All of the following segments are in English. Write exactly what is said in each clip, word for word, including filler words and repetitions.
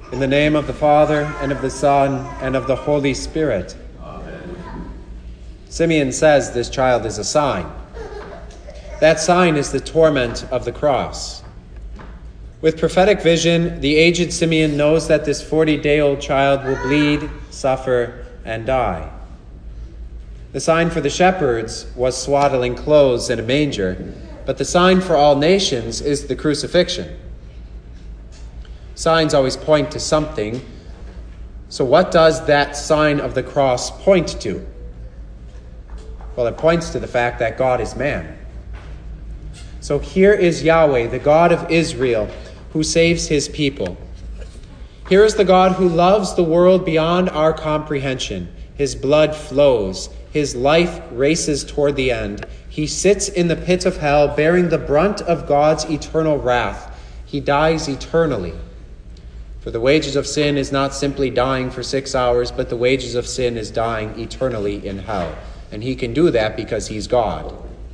In the name of the Father, and of the Son, and of the Holy Spirit. Amen. Simeon says this child is a sign. That sign is the torment of the cross. With prophetic vision, the aged Simeon knows that this forty-day-old child will bleed, suffer, and die. The sign for the shepherds was swaddling clothes in a manger, but the sign for all nations is the crucifixion. Signs always point to something. So what does that sign of the cross point to? Well, it points to the fact that God is man. So here is Yahweh, the God of Israel, who saves his people. Here is the God who loves the world beyond our comprehension. His blood flows. His life races toward the end. He sits in the pit of hell, bearing the brunt of God's eternal wrath. He dies eternally. For the wages of sin is not simply dying for six hours, but the wages of sin is dying eternally in hell. And he can do that because he's God.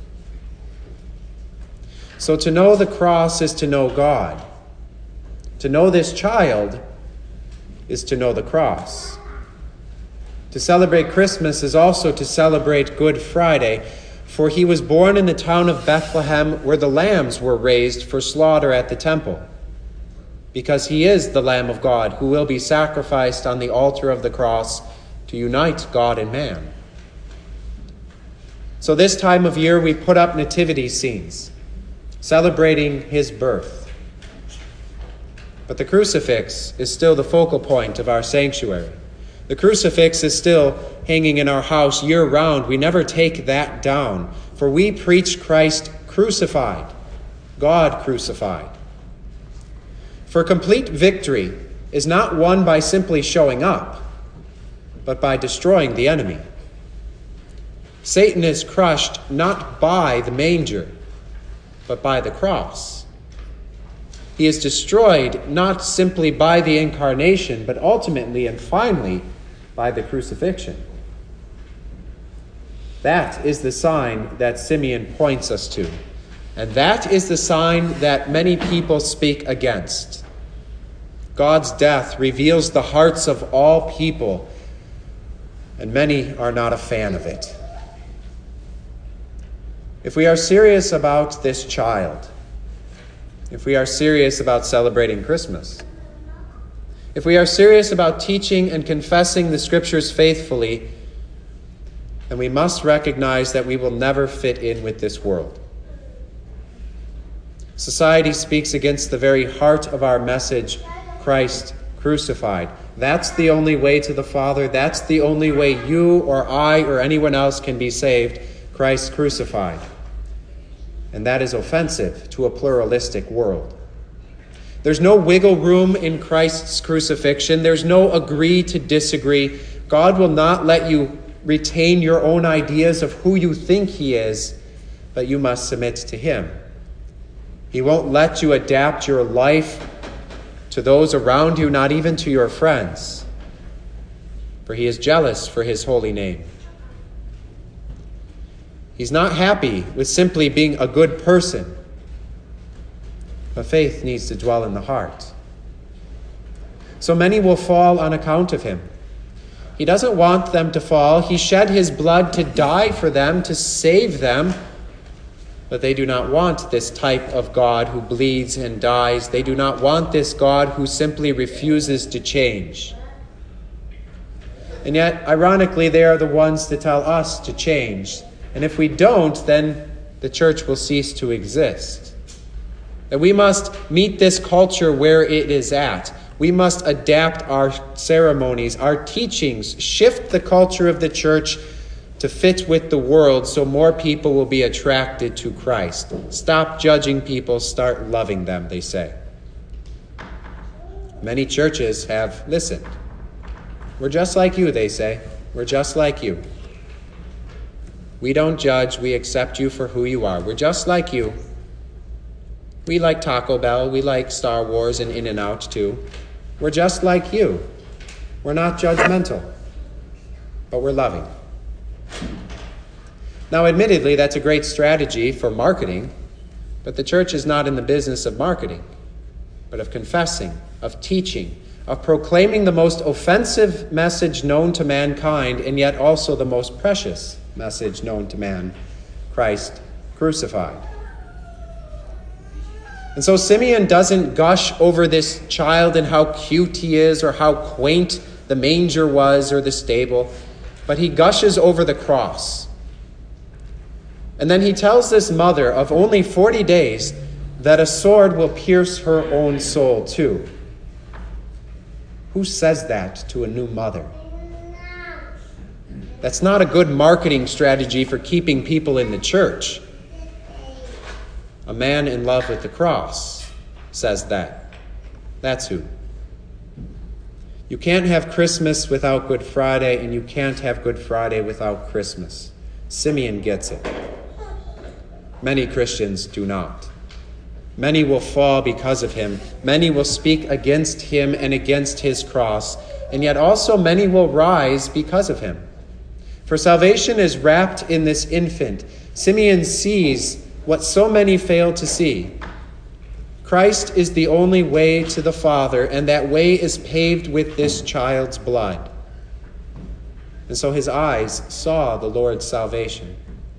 So to know the cross is to know God. To know this child is to know the cross. To celebrate Christmas is also to celebrate Good Friday, for he was born in the town of Bethlehem, where the lambs were raised for slaughter at the temple, because he is the Lamb of God who will be sacrificed on the altar of the cross to unite God and man. So this time of year we put up nativity scenes, celebrating his birth. But the crucifix is still the focal point of our sanctuary. The crucifix is still hanging in our house year-round. We never take that down, for we preach Christ crucified, God crucified. For complete victory is not won by simply showing up, but by destroying the enemy. Satan is crushed not by the manger, but by the cross. He is destroyed not simply by the incarnation, but ultimately and finally by the crucifixion. That is the sign that Simeon points us to. And that is the sign that many people speak against. God's death reveals the hearts of all people, and many are not a fan of it. If we are serious about this child, if we are serious about celebrating Christmas, if we are serious about teaching and confessing the Scriptures faithfully, then we must recognize that we will never fit in with this world. Society speaks against the very heart of our message, Christ crucified. That's the only way to the Father. That's the only way you or I or anyone else can be saved, Christ crucified. And that is offensive to a pluralistic world. There's no wiggle room in Christ's crucifixion. There's no agree to disagree. God will not let you retain your own ideas of who you think he is, but you must submit to him. He won't let you adapt your life to those around you, not even to your friends, for he is jealous for his holy name. He's not happy with simply being a good person, but faith needs to dwell in the heart. So many will fall on account of him. He doesn't want them to fall. He shed his blood to die for them, to save them. But they do not want this type of God who bleeds and dies. They do not want this God who simply refuses to change. And yet, ironically, they are the ones to tell us to change. And if we don't, then the church will cease to exist. That we must meet this culture where it is at. We must adapt our ceremonies, our teachings, shift the culture of the church to fit with the world so more people will be attracted to Christ. Stop judging people, start loving them, they say. Many churches have listened. We're just like you, they say. We're just like you. We don't judge, we accept you for who you are. We're just like you. We like Taco Bell, we like Star Wars and In-N-Out too. We're just like you. We're not judgmental, but we're loving. Now, admittedly, that's a great strategy for marketing, but the church is not in the business of marketing, but of confessing, of teaching, of proclaiming the most offensive message known to mankind, and yet also the most precious message known to man, Christ crucified. And so Simeon doesn't gush over this child and how cute he is or how quaint the manger was or the stable, but he gushes over the cross. And then he tells this mother of only forty days that a sword will pierce her own soul too. Who says that to a new mother? That's not a good marketing strategy for keeping people in the church. A man in love with the cross says that. That's who. You can't have Christmas without Good Friday, and you can't have Good Friday without Christmas. Simeon gets it. Many Christians do not. Many will fall because of him. Many will speak against him and against his cross, and yet also many will rise because of him. For salvation is wrapped in this infant. Simeon sees what so many fail to see. Christ is the only way to the Father, and that way is paved with this child's blood. And so his eyes saw the Lord's salvation.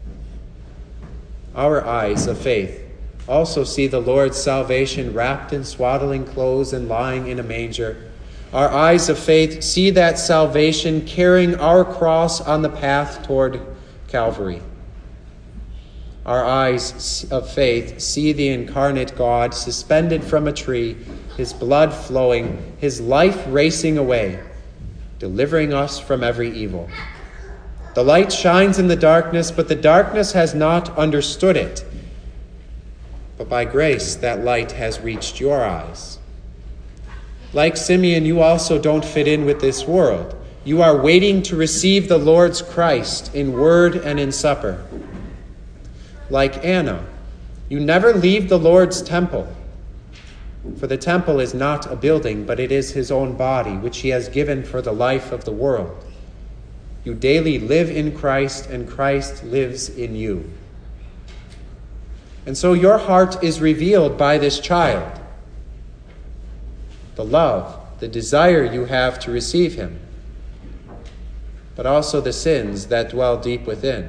Our eyes of faith also see the Lord's salvation wrapped in swaddling clothes and lying in a manger. Our eyes of faith see that salvation carrying our cross on the path toward Calvary. Our eyes of faith see the incarnate God suspended from a tree, his blood flowing, his life racing away, delivering us from every evil. The light shines in the darkness, but the darkness has not understood it. But by grace, that light has reached your eyes. Like Simeon, you also don't fit in with this world. You are waiting to receive the Lord's Christ in word and in supper. Like Anna, you never leave the Lord's temple. For the temple is not a building, but it is his own body, which he has given for the life of the world. You daily live in Christ, and Christ lives in you. And so your heart is revealed by this child. The love, the desire you have to receive him, but also the sins that dwell deep within.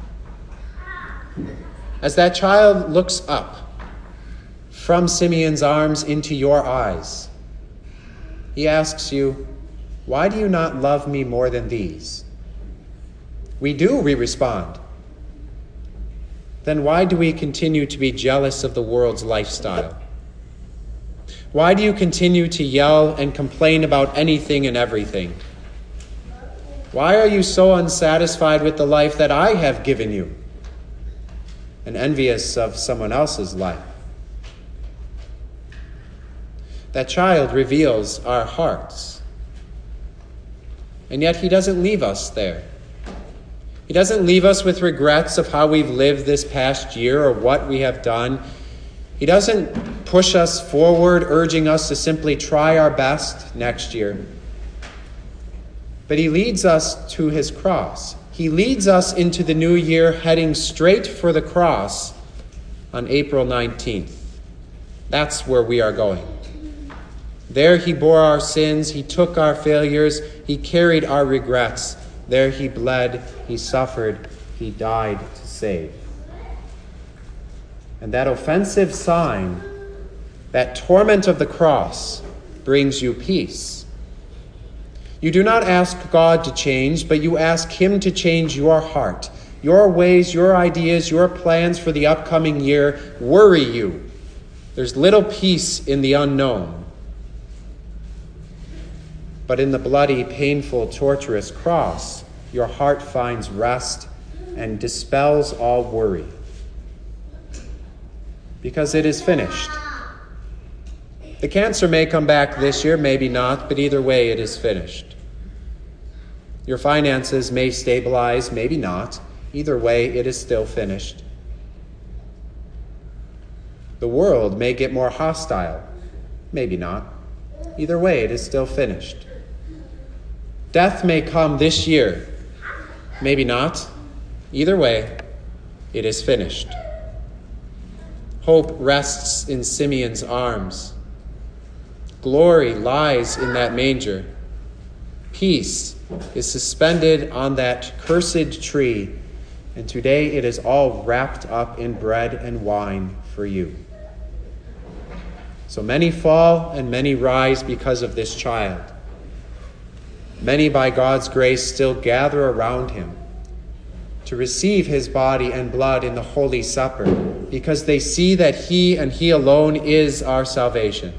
As that child looks up from Simeon's arms into your eyes, he asks you, "Why do you not love me more than these?" We do, we respond. Then why do we continue to be jealous of the world's lifestyle? Why do you continue to yell and complain about anything and everything? Why are you so unsatisfied with the life that I have given you and envious of someone else's life? That child reveals our hearts. And yet he doesn't leave us there. He doesn't leave us with regrets of how we've lived this past year or what we have done. He doesn't push us forward, urging us to simply try our best next year. But he leads us to his cross. He leads us into the new year heading straight for the cross on April nineteenth. That's where we are going. There he bore our sins, he took our failures, he carried our regrets. There he bled, he suffered, he died to save. And that offensive sign, that torment of the cross, brings you peace. You do not ask God to change, but you ask him to change your heart. Your ways, your ideas, your plans for the upcoming year worry you. There's little peace in the unknown. But in the bloody, painful, torturous cross, your heart finds rest and dispels all worry. Because it is finished. The cancer may come back this year, maybe not, but either way, it is finished. Your finances may stabilize, maybe not. Either way, it is still finished. The world may get more hostile, maybe not. Either way, it is still finished. Death may come this year, maybe not. Either way, it is finished. Hope rests in Simeon's arms. Glory lies in that manger. Peace is suspended on that cursed tree, and today it is all wrapped up in bread and wine for you. So many fall and many rise because of this child. Many, by God's grace, still gather around him to receive his body and blood in the Holy Supper because they see that he and he alone is our salvation.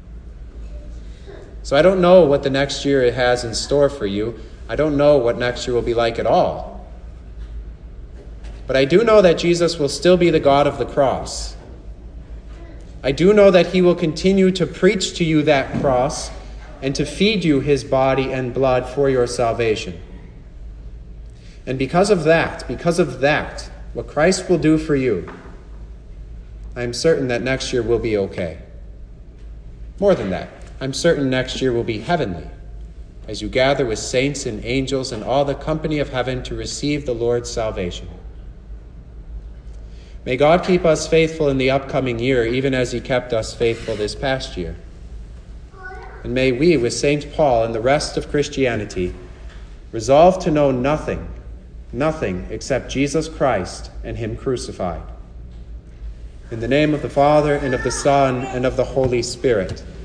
So I don't know what the next year it has in store for you. I don't know what next year will be like at all. But I do know that Jesus will still be the God of the cross. I do know that he will continue to preach to you that cross and to feed you his body and blood for your salvation. And because of that, because of that, what Christ will do for you, I'm certain that next year will be okay. More than that, I'm certain next year will be heavenly, as you gather with saints and angels and all the company of heaven to receive the Lord's salvation. May God keep us faithful in the upcoming year, even as he kept us faithful this past year. And may we, with Saint Paul and the rest of Christianity, resolve to know nothing, nothing except Jesus Christ and him crucified. In the name of the Father, and of the Son, and of the Holy Spirit.